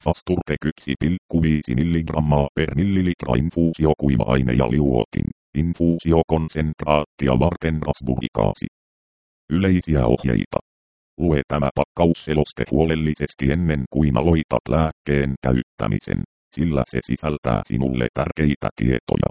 Fasturte 1,5 mg per millilitra infuusio kuiva-aine ja liuotin. Infuusiokonsentraattia varten rasburikaasi. Yleisiä ohjeita. Lue tämä pakkausseloste huolellisesti ennen kuin aloitat lääkkeen käyttämisen, sillä se sisältää sinulle tärkeitä tietoja.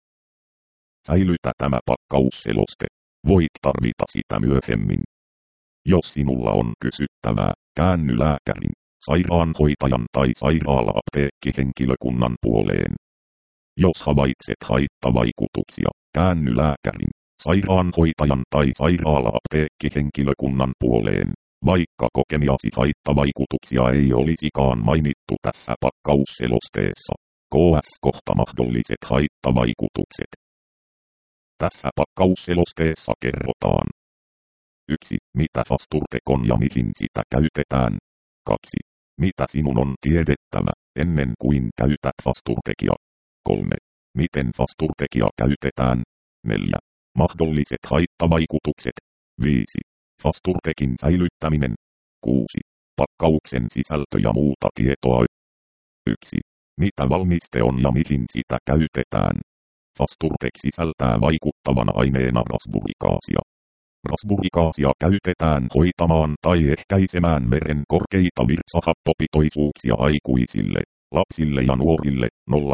Säilytä tämä pakkausseloste. Voit tarvita sitä myöhemmin. Jos sinulla on kysyttävää, käänny lääkärin, sairaanhoitajan tai sairaala-apteekkihenkilökunnan puoleen. Jos havaitset haittavaikutuksia, käänny lääkärin, sairaanhoitajan tai sairaala-apteekkihenkilökunnan puoleen, vaikka kokemiasi haittavaikutuksia ei olisikaan mainittu tässä pakkausselosteessa. KS-kohta mahdolliset haittavaikutukset. Tässä pakkausselosteessa kerrotaan. 1. Mitä Fasturtek on ja mihin sitä käytetään. 2. Mitä sinun on tiedettävä, ennen kuin käytät Fasturtekia. 3. Miten Fasturtekia käytetään. 4. Mahdolliset haittavaikutukset. 5. Fasturtekin säilyttäminen. 6. Pakkauksen sisältö ja muuta tietoa. 1. Mitä valmiste on ja mihin sitä käytetään. Fasturtek sisältää vaikuttavana aineena rasburikaasia. Rasburikaasia käytetään hoitamaan tai ehkäisemään veren korkeita virtsahappopitoisuuksia aikuisille, lapsille ja nuorille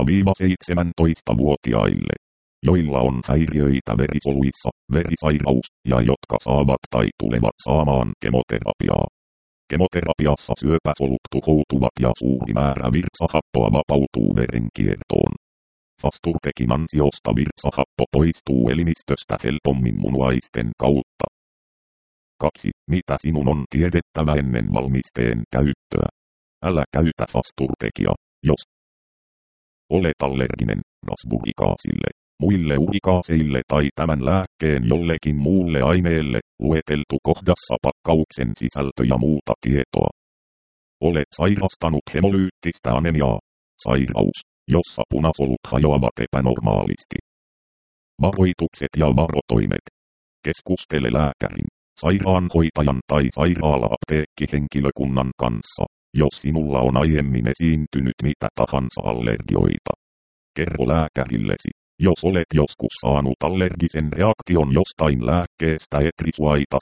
0-17-vuotiaille, joilla on häiriöitä verisoluissa, verisairaus ja jotka saavat tai tulevat saamaan kemoterapiaa. Kemoterapiassa syöpäsolut tuhoutuvat ja suuri määrä virtsahappoa vapautuu verenkiertoon. Fasturtekin ansiosta virtsahappo poistuu elimistöstä helpommin munuaisten kautta. 2. Mitä sinun on tiedettävä ennen valmisteen käyttöä? Älä käytä Fasturtekia, jos olet allerginen rasburikaasille, muille urikaaseille tai tämän lääkkeen jollekin muulle aineelle, lueteltu kohdassa pakkauksen sisältö ja muuta tietoa. Olet sairastanut hemolyyttistä anemiaa, sairaus, jossa punasolut hajoavat epänormaalisti. Varoitukset ja varotoimet. Keskustele lääkärin, sairaanhoitajan tai sairaala-apteekkihenkilökunnan kanssa, jos sinulla on aiemmin esiintynyt mitä tahansa allergioita. Kerro lääkärillesi, jos olet joskus saanut allergisen reaktion jostain lääkkeestä. Etrisuaita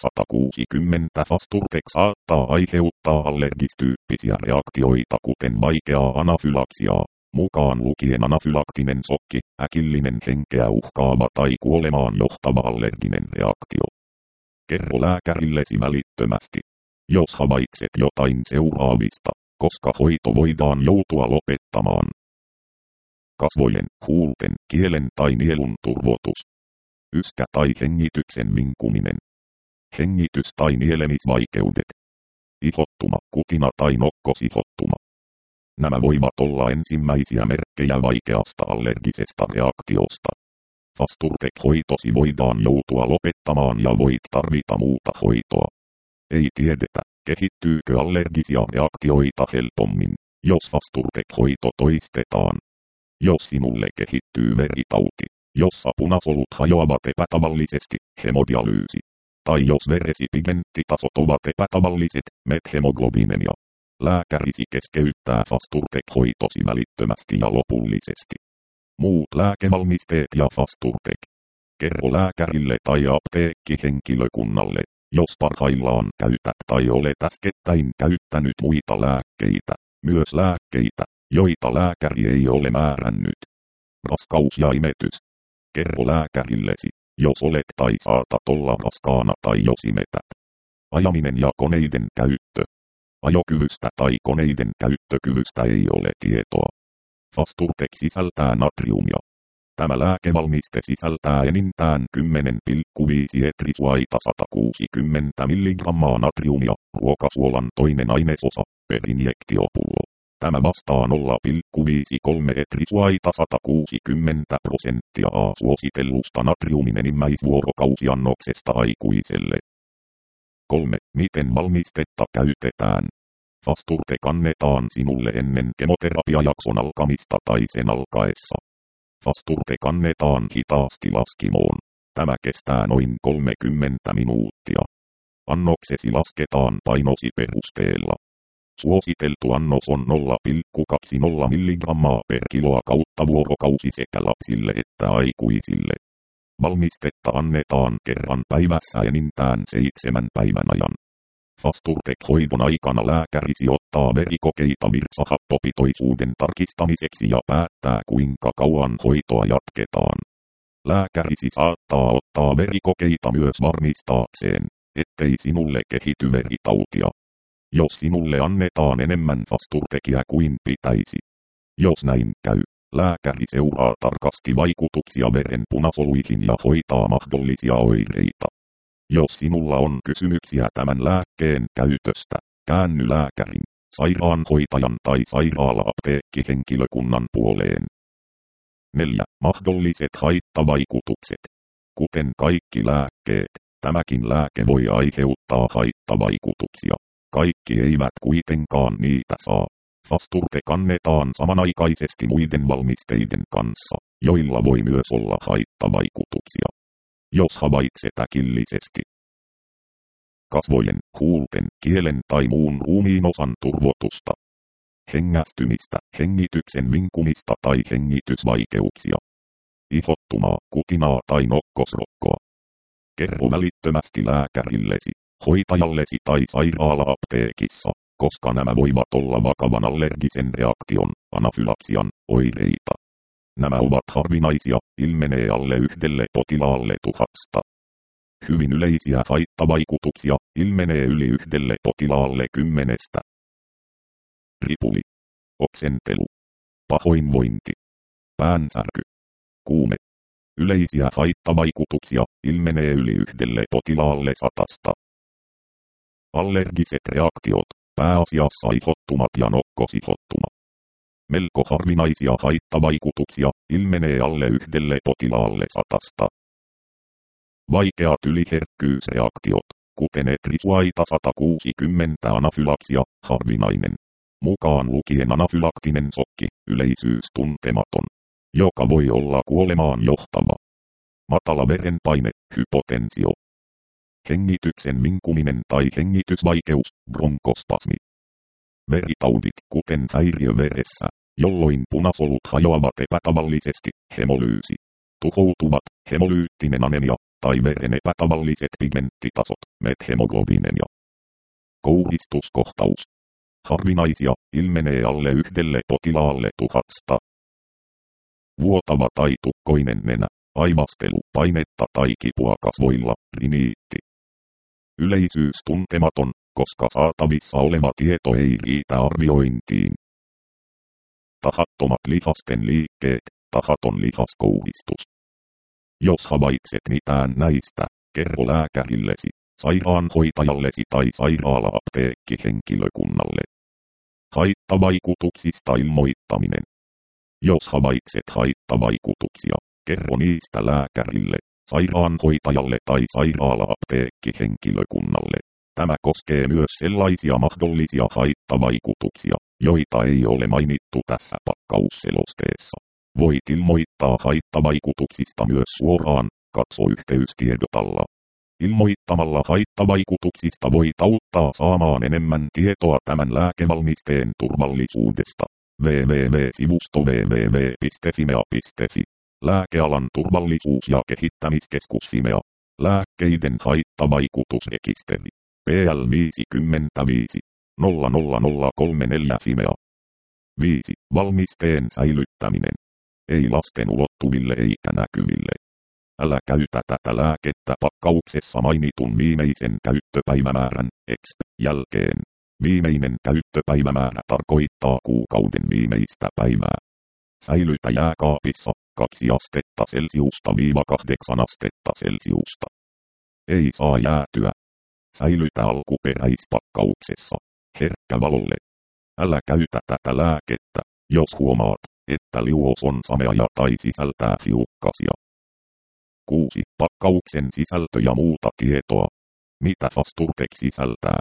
160 Fasturtek saattaa aiheuttaa allergistyyppisiä reaktioita kuten vaikeaa anafylaksiaa, mukaan lukien anafylaktinen sokki, äkillinen henkeä uhkaava tai kuolemaan johtava allerginen reaktio. Kerro lääkärillesi välittömästi, jos havaitset jotain seuraavista, koska hoito voidaan joutua lopettamaan. Kasvojen, huulten, kielen tai nielun turvotus. Yskä tai hengityksen vinkuminen. Hengitys- tai nielemisvaikeudet. Ihottuma, kutina tai nokkosihottuma. Nämä voivat olla ensimmäisiä merkkejä vaikeasta allergisesta reaktiosta. Fasturtek-hoitosi voidaan joutua lopettamaan ja voit tarvita muuta hoitoa. Ei tiedetä, kehittyykö allergisia reaktioita helpommin, jos Fasturtek-hoito toistetaan. Jos sinulle kehittyy veritauti, jossa punasolut hajoavat epätavallisesti, hemodialyysi. Tai jos veresi pigmenttitasot ovat epätavalliset, methemoglobinemia. Lääkärisi keskeyttää Fasturtek-hoitosi välittömästi ja lopullisesti. Muut lääkevalmisteet ja Fasturtek. Kerro lääkärille tai apteekkihenkilökunnalle, jos parhaillaan käytät tai olet äskettäin käyttänyt muita lääkkeitä, myös lääkkeitä, joita lääkäri ei ole määrännyt. Raskaus ja imetys. Kerro lääkärillesi, jos olet tai saatat olla raskaana tai jos imetät. Ajaminen ja koneiden käyttö. Ajokyvystä tai koneiden käyttökyvystä ei ole tietoa. Fasturtek sisältää natriumia. Tämä lääkevalmiste sisältää enintään 10,5 etrisuaita 160 mg natriumia, ruokasuolan toinen ainesosa, per injektiopullo. Tämä vastaa 0,53 etrisuaita 160% suositellusta natriumin enimmäisvuorokausiannoksesta aikuiselle. 3. Miten valmistetta käytetään? Fasturtek annetaan sinulle ennen kemoterapiajakson alkamista tai sen alkaessa. Fasturtek annetaan hitaasti laskimoon. Tämä kestää noin 30 minuuttia. Annoksesi lasketaan painosi perusteella. Suositeltu annos on 0,20 mg per kiloa kautta vuorokausi sekä lapsille että aikuisille. Valmistetta annetaan kerran päivässä enintään 7 päivän ajan. Fasturtek-hoidon aikana lääkärisi ottaa verikokeita virtsahappopitoisuuden tarkistamiseksi ja päättää kuinka kauan hoitoa jatketaan. Lääkärisi saattaa ottaa verikokeita myös varmistaakseen, ettei sinulle kehity veritautia. Jos sinulle annetaan enemmän fasturtekia kuin pitäisi. Jos näin käy, lääkäri seuraa tarkasti vaikutuksia veren punasoluihin ja hoitaa mahdollisia oireita. Jos sinulla on kysymyksiä tämän lääkkeen käytöstä, käänny lääkärin, sairaanhoitajan tai sairaala-apteekkihenkilökunnan puoleen. 4. Mahdolliset haittavaikutukset. Kuten kaikki lääkkeet, tämäkin lääke voi aiheuttaa haittavaikutuksia. Kaikki eivät kuitenkaan niitä saa. Fasturtek annetaan samanaikaisesti muiden valmisteiden kanssa, joilla voi myös olla haittavaikutuksia. Jos havaitset äkillisesti kasvojen, huulten, kielen tai muun ruumiinosan turvotusta, hengästymistä, hengityksen vinkumista tai hengitysvaikeuksia, ihottumaa, kutinaa tai nokkosrokkoa, kerro välittömästi lääkärillesi, hoitajallesi tai sairaala-apteekissa, koska nämä voivat olla vakavan allergisen reaktion, anafylaksian, oireita. Nämä ovat harvinaisia, ilmenee alle 1 potilaalle 1000. Hyvin yleisiä haittavaikutuksia, ilmenee yli 1 potilaalle 10. Ripuli, oksentelu, pahoinvointi, päänsärky, kuume. Yleisiä haittavaikutuksia, ilmenee yli 1 potilaalle 100. Allergiset reaktiot, pääasiassa ihottumat ja nokkosihottuma. Melko harvinaisia haittavaikutuksia, ilmenee alle 1 potilaalle 100. Vaikeat yliherkkyysreaktiot, kuten etrisuaita 160 anafylaksia, harvinainen. Mukaan lukien anafylaktinen sokki, yleisyys tuntematon, joka voi olla kuolemaan johtava. Matala verenpaine, hypotensio. Hengityksen vinkuminen tai hengitysvaikeus, bronkospasmi. Veritaudit, kuten häiriö veressä, jolloin punasolut hajoavat epätavallisesti, hemolyysi. Tuhoutuvat, hemolyyttinen anemia, tai veren epätavalliset pigmenttitasot, methemoglobinemia. Kouristuskohtaus. Harvinaisia, ilmenee alle 1 potilaalle 1000. Vuotava tai tukkoinen nenä, aivastelu, painetta tai kipua kasvoilla, riniitti. Yleisyys tuntematon, koska saatavissa oleva tieto ei riitä arviointiin. Tahattomat lihasten liikkeet, tahaton lihaskouhistus. Jos havaitset mitään näistä, kerro lääkärillesi, sairaanhoitajallesi tai sairaala-apteekkihenkilökunnalle. Haittavaikutuksista ilmoittaminen. Jos havaitset haittavaikutuksia, kerro niistä lääkärille, sairaanhoitajalle tai sairaala-apteekkihenkilökunnalle. Tämä koskee myös sellaisia mahdollisia haittavaikutuksia, joita ei ole mainittu tässä pakkausselosteessa. Voit ilmoittaa haittavaikutuksista myös suoraan, katso yhteystiedot alla. Ilmoittamalla haittavaikutuksista voit auttaa saamaan enemmän tietoa tämän lääkevalmisteen turvallisuudesta. www.sivusto www.fimea.fi. Lääkealan turvallisuus- ja kehittämiskeskus Fimea. Lääkkeiden haittavaikutusrekisteri. PL 55 00034 Fimea. 5. Valmisteen säilyttäminen. Ei lasten ulottuville eikä näkyville. Älä käytä tätä lääkettä pakkauksessa mainitun viimeisen käyttöpäivämäärän jälkeen. Viimeinen käyttöpäivämäärä tarkoittaa kuukauden viimeistä päivää. Säilytä jääkaapissa 2 astetta Celsiusta - 8 astetta Celsiusta. Ei saa jäätyä. Säilytä alkuperäispakkauksessa, herkkä valolle. Älä käytä tätä lääkettä, jos huomaat, että liuos on samea tai sisältää hiukkasia. 6. Pakkauksen sisältö ja muuta tietoa. Mitä Fasturtek sisältää?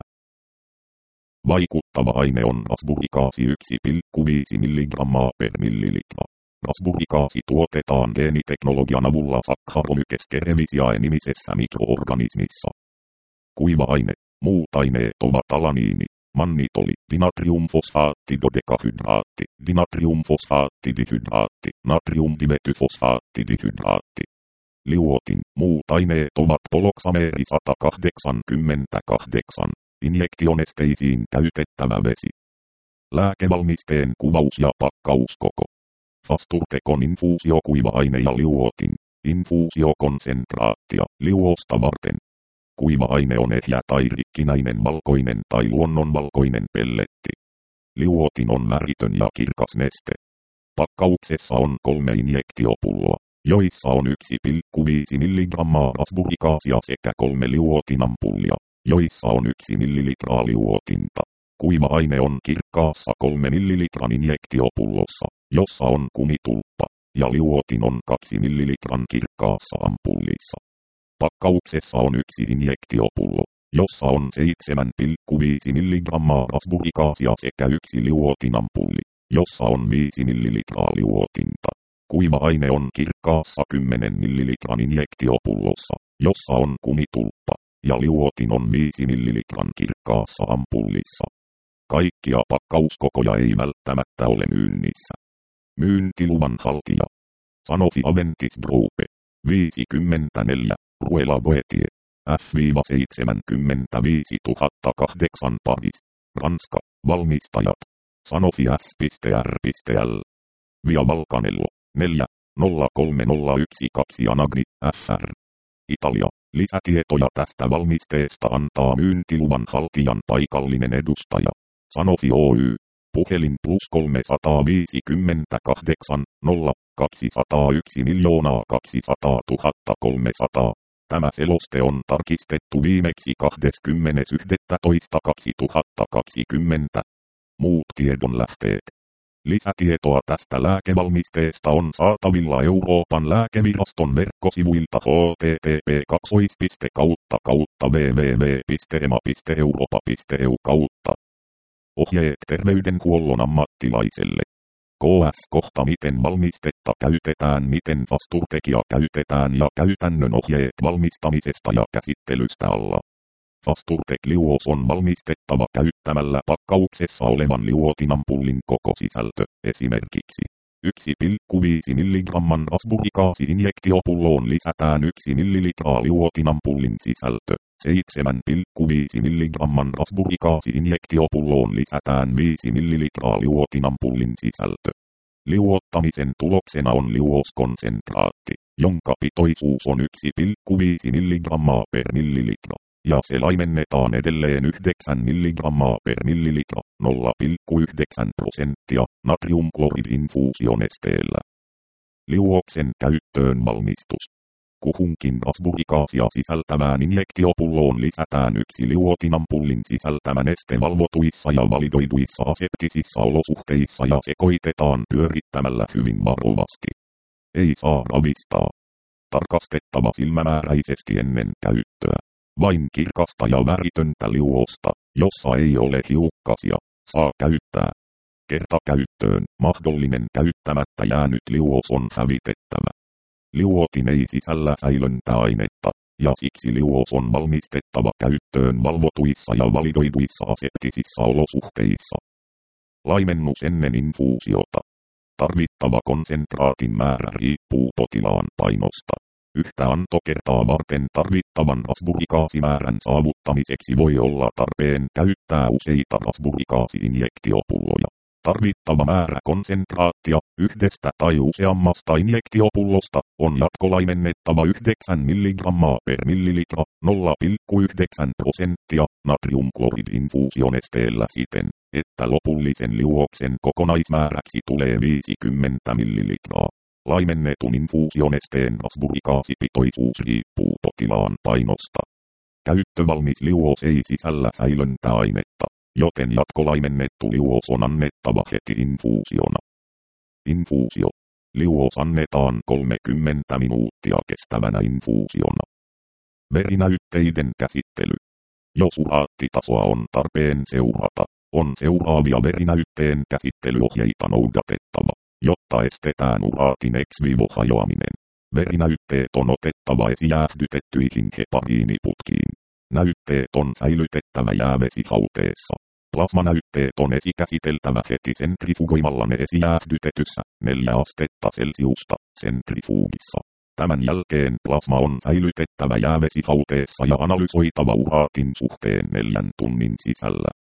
Vaikuttava aine on rasburikaasi 1,5 mg per millilitra. Rasburikaasi tuotetaan geeniteknologian avulla Saccharomyces cerevisiae-nimisessä mikroorganismissa. Kuiva aine, muut aineet ovat alaniini, mannitoli, dinatriumfosfaatti dodekahydraatti, dinatriumfosfaatti dihydraatti, natriumdimetyfosfaatti dihydraatti. Liuotin, muut aineet ovat poloksameeri 188, injektionesteisiin käytettävä vesi. Lääkevalmisteen kuvaus ja pakkauskoko. Fasturtekon infuusio kuiva-aine ja liuotin, infuusiokonsentraattia, liuosta varten. Kuiva-aine on ehjä tai rikkinäinen valkoinen tai luonnonvalkoinen pelletti. Liuotin on väritön ja kirkas neste. Pakkauksessa on 3 injektiopulloa, joissa on 1,5 mg rasburikaasia sekä 3 liuotinampullia, joissa on 1 ml liuotinta. Kuiva-aine on kirkkaassa 3 ml injektiopullossa, jossa on kumitulppa, ja liuotin on 2 ml kirkkaassa ampullissa. Pakkauksessa on 1 injektiopullo, jossa on 7,5 mg rasburikaasia sekä 1 liuotinampulli, jossa on 5 ml liuotinta. Kuiva-aine on kirkkaassa 10 ml injektiopullossa, jossa on kumitulppa, ja liuotin on 5 ml kirkkaassa ampullissa. Kaikkia pakkauskokoja ei välttämättä ole myynnissä. Myyntiluvan haltija. Sanofi Aventis Group. 54. Ruela Boetie. F-75008 Paris. Ranska. Valmistajat. Sanofi S.R.L. Via Valcanello. 4. 03012 Anagni. Fr. Italia. Lisätietoja tästä valmisteesta antaa myyntiluvan haltijan paikallinen edustaja. Sanofi Oy. Puhelin +358 0 201 200 300. Tämä seloste on tarkistettu viimeksi 20.11.2020. Muut tiedonlähteet. Lisätietoa tästä lääkevalmisteesta on saatavilla Euroopan lääkeviraston verkkosivuilta http://www.ema.europa.eu. Ohjeet terveydenhuollon ammattilaiselle. KS. Miten valmistetta käytetään, miten fasturtekia käytetään ja käytännön ohjeet valmistamisesta ja käsittelystä alla. Fasturtek-liuos on valmistettava käyttämällä pakkauksessa olevan liuotinampullin koko sisältö, esimerkiksi 1,5 mg rasburikaasi-injektiopulloon lisätään 1 ml liuotinampullin sisältö, 7,5 mg rasburikaasi-injektiopulloon lisätään 5 ml liuotinampullin sisältö. Liuottamisen tuloksena on liuoskonsentraatti, jonka pitoisuus on 1,5 mg per millilitra. Ja se laimennetaan edelleen 9 mg per millilitra, 0,9% natriumklorid-infuusionesteellä. Liuoksen käyttöön valmistus. Kuhunkin rasburikaasia sisältävään injektiopulloon lisätään 1 liuotinampullin sisältämä neste valvotuissa ja validoiduissa aseptisissa olosuhteissa ja sekoitetaan pyörittämällä hyvin varovasti. Ei saa ravistaa. Tarkastettava silmämääräisesti ennen käyttöä. Vain kirkasta ja väritöntä liuosta, jossa ei ole hiukkasia, saa käyttää. Kertakäyttöön mahdollinen käyttämättä jäänyt liuos on hävitettävä. Liuotin ei sisällä säilöntäainetta, ja siksi liuos on valmistettava käyttöön valvotuissa ja validoiduissa aseptisissa olosuhteissa. Laimennus ennen infuusiota. Tarvittava konsentraatin määrä riippuu potilaan painosta. Yhtä antokertaa varten tarvittavan rasburikaasimäärän saavuttamiseksi voi olla tarpeen käyttää useita rasburikaasi-injektiopulloja. Tarvittava määrä konsentraattia yhdestä tai useammasta injektiopullosta on jatkolaimennettava 9 mg per millilitra, 0,9% natriumklorid-infuusionesteellä siten, että lopullisen liuoksen kokonaismääräksi tulee 50 ml. Laimennetun infuusionesteen rasburikaasipitoisuus riippuu potilaan painosta. Käyttövalmis liuos ei sisällä säilöntäainetta, joten jatkolaimennettu liuos on annettava heti infuusiona. Infuusio. Liuos annetaan 30 minuuttia kestävänä infuusiona. Verinäytteiden käsittely. Jos uraattitasoa on tarpeen seurata, on seuraavia verinäytteen käsittelyohjeita noudatettava, jotta estetään uraatin ex vivo hajoaminen. Verinäytteet on otettava esijäähdytettyihin hepariiniputkiin. Näytteet on säilytettävä jäävesihauteessa. Plasmanäytteet on esikäsiteltävä heti sentrifugoimalla ne esijäähdytetyssä 4 astetta Celsiusta sentrifugissa. Tämän jälkeen plasma on säilytettävä jäävesihauteessa ja analysoitava uraatin suhteen 4 tunnin sisällä.